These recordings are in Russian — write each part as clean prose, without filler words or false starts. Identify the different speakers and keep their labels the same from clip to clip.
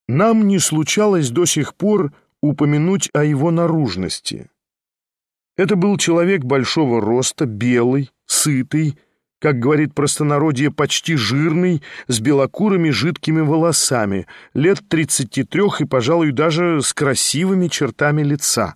Speaker 1: Нам не случалось до сих пор упомянуть о его наружности. Это был человек большого роста, белый, сытый, как говорит простонародье, почти жирный, с белокурыми жидкими волосами, лет 33 и, пожалуй, даже с красивыми чертами лица.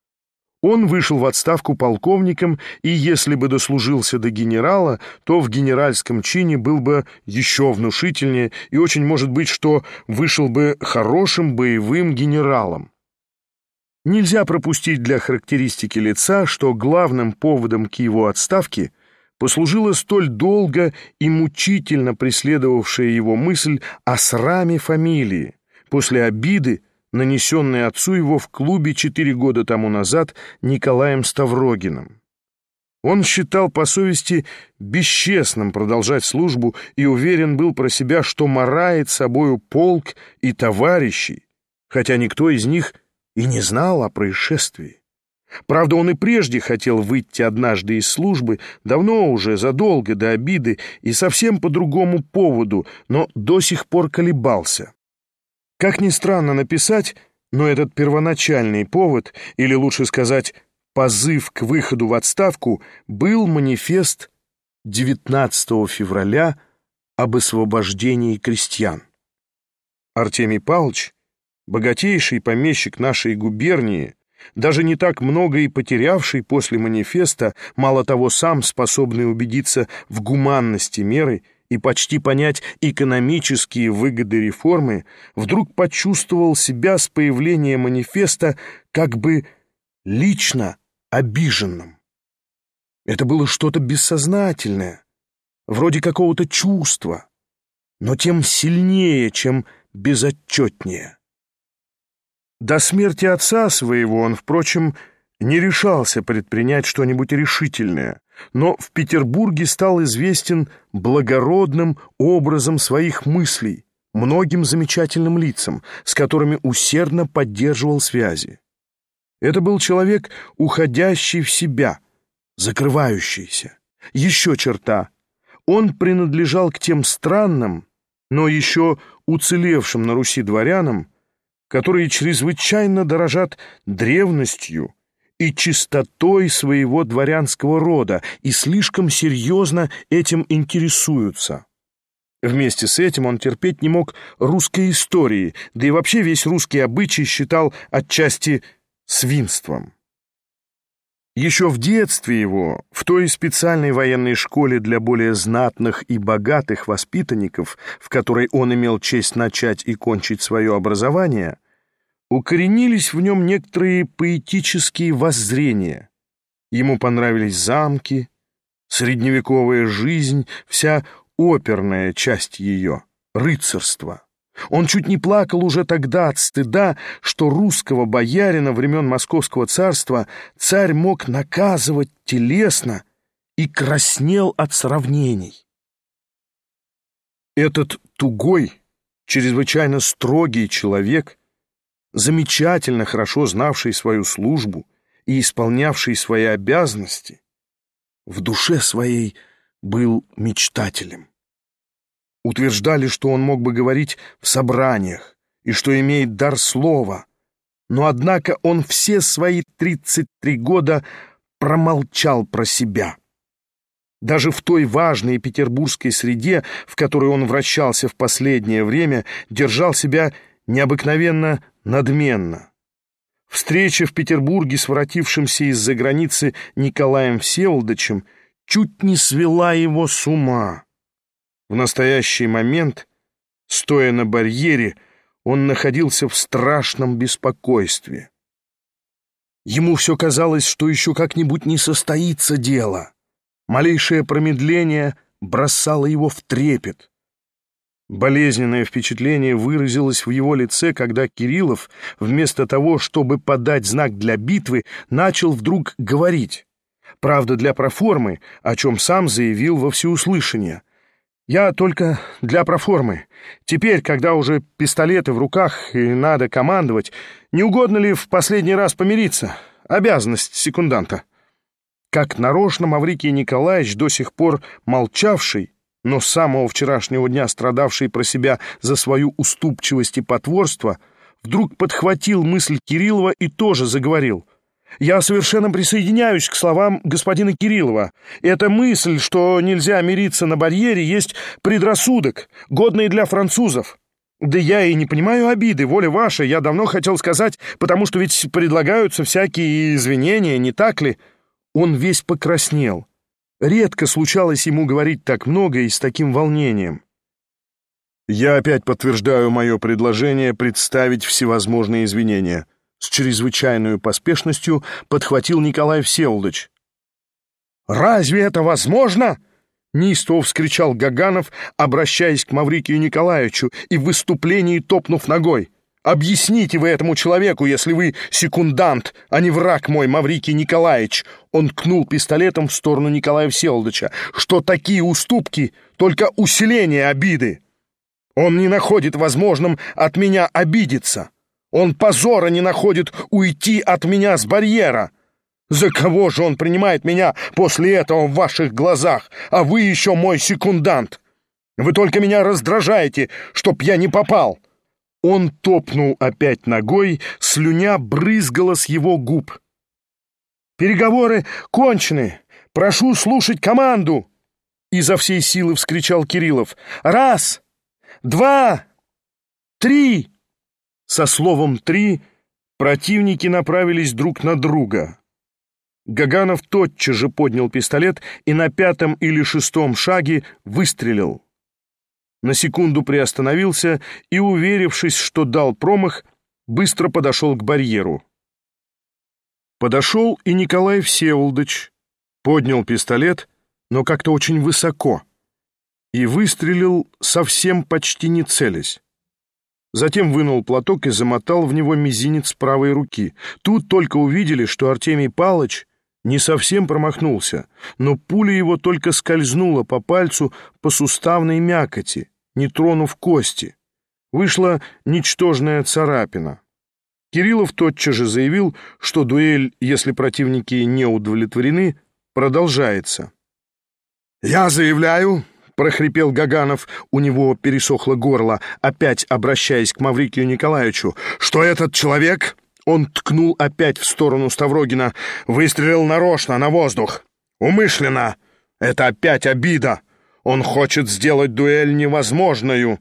Speaker 1: Он вышел в отставку полковником, и если бы дослужился до генерала, то в генеральском чине был бы еще внушительнее, и очень может быть, что вышел бы хорошим боевым генералом. Нельзя пропустить для характеристики лица, что главным поводом к его отставке послужила столь долго и мучительно преследовавшая его мысль о сраме фамилии после обиды, нанесенной отцу его в клубе 4 года тому назад Николаем Ставрогиным. Он считал по совести бесчестным продолжать службу и уверен был про себя, что марает собою полк и товарищей, хотя никто из них и не знал о происшествии. Правда, он и прежде хотел выйти однажды из службы, давно уже, задолго до обиды, и совсем по другому поводу, но до сих пор колебался. Как ни странно написать, но этот первоначальный повод, или лучше сказать, позыв к выходу в отставку, был манифест 19 февраля об освобождении крестьян. Артемий Павлович, богатейший помещик нашей губернии, даже не так много и потерявший после манифеста, мало того, сам способный убедиться в гуманности меры и почти понять экономические выгоды реформы, вдруг почувствовал себя с появления манифеста как бы лично обиженным. Это было что-то бессознательное, вроде какого-то чувства, но тем сильнее, чем безотчетнее. До смерти отца своего он, впрочем, не решался предпринять что-нибудь решительное, но в Петербурге стал известен благородным образом своих мыслей, многим замечательным лицам, с которыми усердно поддерживал связи. Это был человек, уходящий в себя, закрывающийся. Еще черта. Он принадлежал к тем странным, но еще уцелевшим на Руси дворянам, которые чрезвычайно дорожат древностью и чистотой своего дворянского рода и слишком серьезно этим интересуются. Вместе с этим он терпеть не мог русской истории, да и вообще весь русский обычай считал отчасти свинством. Еще в детстве его, в той специальной военной школе для более знатных и богатых воспитанников, в которой он имел честь начать и кончить свое образование, укоренились в нем некоторые поэтические воззрения. Ему понравились замки, средневековая жизнь, вся оперная часть ее, рыцарство. Он чуть не плакал уже тогда от стыда, что русского боярина времен Московского царства царь мог наказывать телесно, и краснел от сравнений. Этот тугой, чрезвычайно строгий человек, замечательно хорошо знавший свою службу и исполнявший свои обязанности, в душе своей был мечтателем. Утверждали, что он мог бы говорить в собраниях и что имеет дар слова, но, однако, он все свои 33 года промолчал про себя. Даже в той важной петербургской среде, в которой он вращался в последнее время, держал себя необыкновенно надменно. Встреча в Петербурге с воротившимся из-за границы Николаем Всеволодовичем чуть не свела его с ума. В настоящий момент, стоя на барьере, он находился в страшном беспокойстве. Ему все казалось, что еще как-нибудь не состоится дело. Малейшее промедление бросало его в трепет. Болезненное впечатление выразилось в его лице, когда Кириллов, вместо того, чтобы подать знак для битвы, начал вдруг говорить. Правда, для проформы, о чем сам заявил во всеуслышание. «Я только для проформы. Теперь, когда уже пистолеты в руках и надо командовать, не угодно ли в последний раз помириться? Обязанность секунданта». Как нарочно Маврикий Николаевич, до сих пор молчавший, но с самого вчерашнего дня страдавший про себя за свою уступчивость и потворство, вдруг подхватил мысль Кириллова и тоже заговорил. «Я совершенно присоединяюсь к словам господина Кириллова. Эта мысль, что нельзя мириться на барьере, есть предрассудок, годный для французов. Да я и не понимаю обиды, воля ваша, я давно хотел сказать, потому что ведь предлагаются всякие извинения, не так ли?» Он весь покраснел. Редко случалось ему говорить так много и с таким волнением. «Я опять подтверждаю мое предложение представить всевозможные извинения», с чрезвычайной поспешностью подхватил Николай Всеволодович. «Разве это возможно?» — неистово вскричал Гаганов, обращаясь к Маврикию Николаевичу и в выступлении топнув ногой. «Объясните вы этому человеку, если вы секундант, а не враг мой, Маврикий Николаевич!» Он ткнул пистолетом в сторону Николая Всеволодовича, что такие уступки — только усиление обиды. Он не находит возможным от меня обидеться. Он позора не находит уйти от меня с барьера. За кого же он принимает меня после этого в ваших глазах, а вы еще мой секундант? Вы только меня раздражаете, чтоб я не попал!» Он топнул опять ногой, слюня брызгала с его губ. «Переговоры кончены! Прошу слушать команду!» Изо всей силы вскричал Кириллов. «Раз! Два! Три!» Со словом «три» противники направились друг на друга. Гаганов тотчас же поднял пистолет и на 5-м или 6-м шаге выстрелил. На секунду приостановился и, уверившись, что дал промах, быстро подошел к барьеру. Подошел и Николай Всеволодович, поднял пистолет, но как-то очень высоко, и выстрелил совсем почти не целясь. Затем вынул платок и замотал в него мизинец правой руки. Тут только увидели, что Артемий Палыч не совсем промахнулся, но пуля его только скользнула по пальцу по суставной мякоти, не тронув кости. Вышла ничтожная царапина. Кириллов тотчас же заявил, что дуэль, если противники не удовлетворены, продолжается. «Я заявляю», — прохрипел Гаганов, у него пересохло горло, опять обращаясь к Маврикию Николаевичу, «что этот человек...» Он ткнул опять в сторону Ставрогина. «Выстрелил нарочно, на воздух. Умышленно. Это опять обида. Он хочет сделать дуэль невозможною».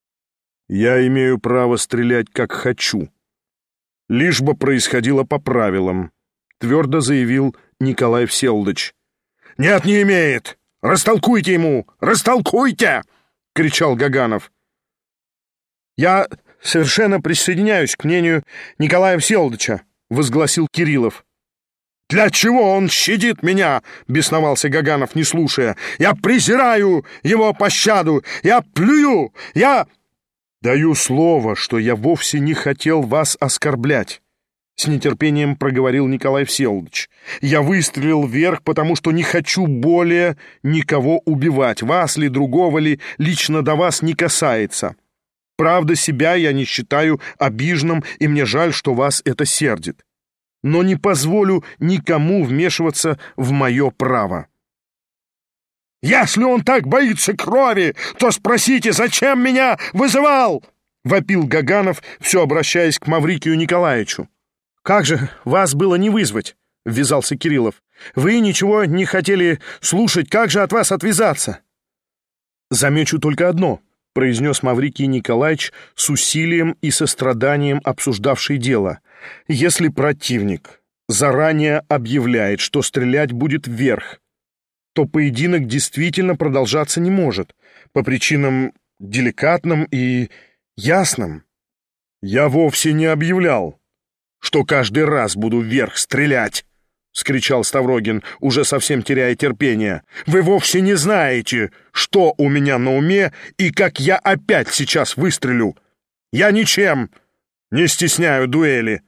Speaker 1: «Я имею право стрелять, как хочу. Лишь бы происходило по правилам», — твердо заявил Николай Всеволодович. «Нет, не имеет. Растолкуйте ему! Растолкуйте!» — кричал Гаганов. «Я совершенно присоединяюсь к мнению Николая Всеволодовича», — возгласил Кириллов. «Для чего он щадит меня?» — бесновался Гаганов, не слушая. «Я презираю его пощаду! Я плюю! Я...» «Даю слово, что я вовсе не хотел вас оскорблять», — с нетерпением проговорил Николай Всеволодович. «Я выстрелил вверх, потому что не хочу более никого убивать, вас ли, другого ли, лично до вас не касается. Правда, себя я не считаю обиженным, и мне жаль, что вас это сердит. Но не позволю никому вмешиваться в мое право». «Если он так боится крови, то спросите, зачем меня вызывал?» — вопил Гаганов, все обращаясь к Маврикию Николаевичу. «Как же вас было не вызвать?» — ввязался Кириллов. «Вы ничего не хотели слушать, как же от вас отвязаться?» «Замечу только одно», — произнес Маврикий Николаевич с усилием и состраданием обсуждавший дело. «Если противник заранее объявляет, что стрелять будет вверх, то поединок действительно продолжаться не может, по причинам деликатным и ясным». «Я вовсе не объявлял, что каждый раз буду вверх стрелять», — вскричал Ставрогин, уже совсем теряя терпение. «Вы вовсе не знаете, что у меня на уме и как я опять сейчас выстрелю. Я ничем не стесняю дуэли».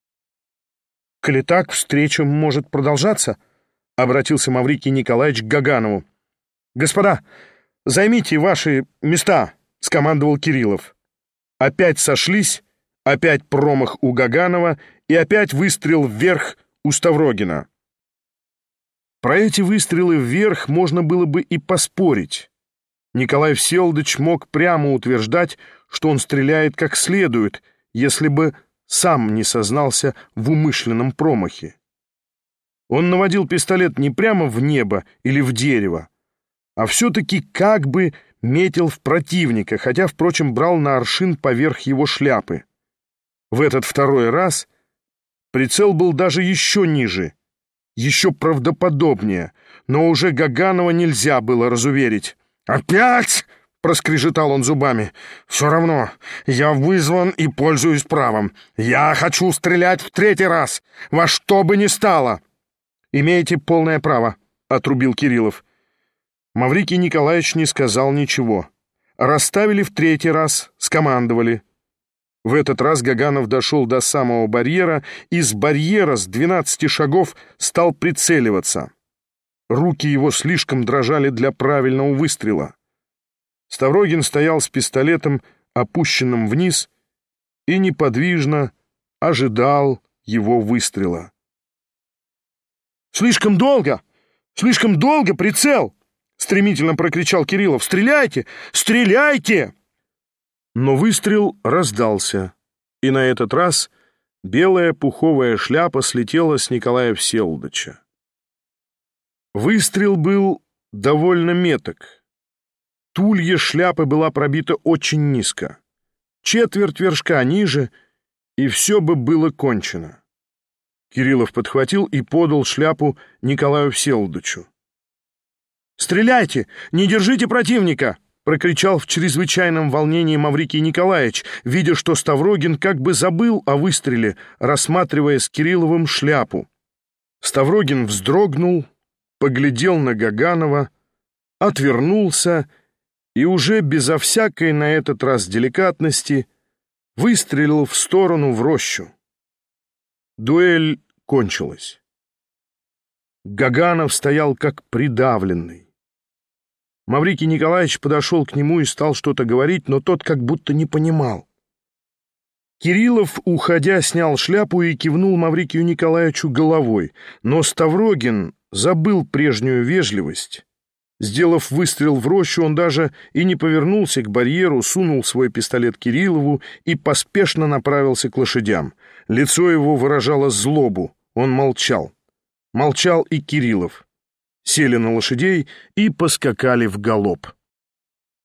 Speaker 1: «Коли так, встреча может продолжаться», — обратился Маврикий Николаевич к Гаганову. «Господа, займите ваши места», — скомандовал Кириллов. Опять сошлись, опять промах у Гаганова и опять выстрел вверх у Ставрогина. Про эти выстрелы вверх можно было бы и поспорить. Николай Всеволодович мог прямо утверждать, что он стреляет как следует, если бы сам не сознался в умышленном промахе. Он наводил пистолет не прямо в небо или в дерево, а все-таки как бы метил в противника, хотя, впрочем, брал на аршин поверх его шляпы. В этот второй раз прицел был даже еще ниже, еще правдоподобнее, но уже Гаганова нельзя было разуверить. «Опять!» — проскрежетал он зубами. «Все равно, я вызван и пользуюсь правом. Я хочу стрелять в третий раз, во что бы ни стало!» «Имеете полное право», — отрубил Кириллов. Маврикий Николаевич не сказал ничего. Расставили в третий раз, скомандовали. В этот раз Гаганов дошел до самого барьера и с барьера с 12 шагов стал прицеливаться. Руки его слишком дрожали для правильного выстрела. Ставрогин стоял с пистолетом, опущенным вниз, и неподвижно ожидал его выстрела. «Слишком долго! Слишком долго прицел!» — стремительно прокричал Кириллов. «Стреляйте! Стреляйте!» Но выстрел раздался, и на этот раз белая пуховая шляпа слетела с Николая Всеволодовича. Выстрел был довольно меток. Тулья шляпы была пробита очень низко. Четверть вершка ниже, и все бы было кончено. Кириллов подхватил и подал шляпу Николаю Всеволодовичу. «Стреляйте! Не держите противника!» — прокричал в чрезвычайном волнении Маврикий Николаевич, видя, что Ставрогин как бы забыл о выстреле, рассматривая с Кирилловым шляпу. Ставрогин вздрогнул, поглядел на Гаганова, отвернулся и уже безо всякой на этот раз деликатности выстрелил в сторону в рощу. Дуэль кончилась. Гаганов стоял как придавленный. Маврикий Николаевич подошел к нему и стал что-то говорить, но тот как будто не понимал. Кириллов, уходя, снял шляпу и кивнул Маврикию Николаевичу головой, но Ставрогин забыл прежнюю вежливость. Сделав выстрел в рощу, он даже и не повернулся к барьеру, сунул свой пистолет Кириллову и поспешно направился к лошадям. Лицо его выражало злобу, он молчал. Молчал и Кириллов. Сели на лошадей и поскакали в галоп.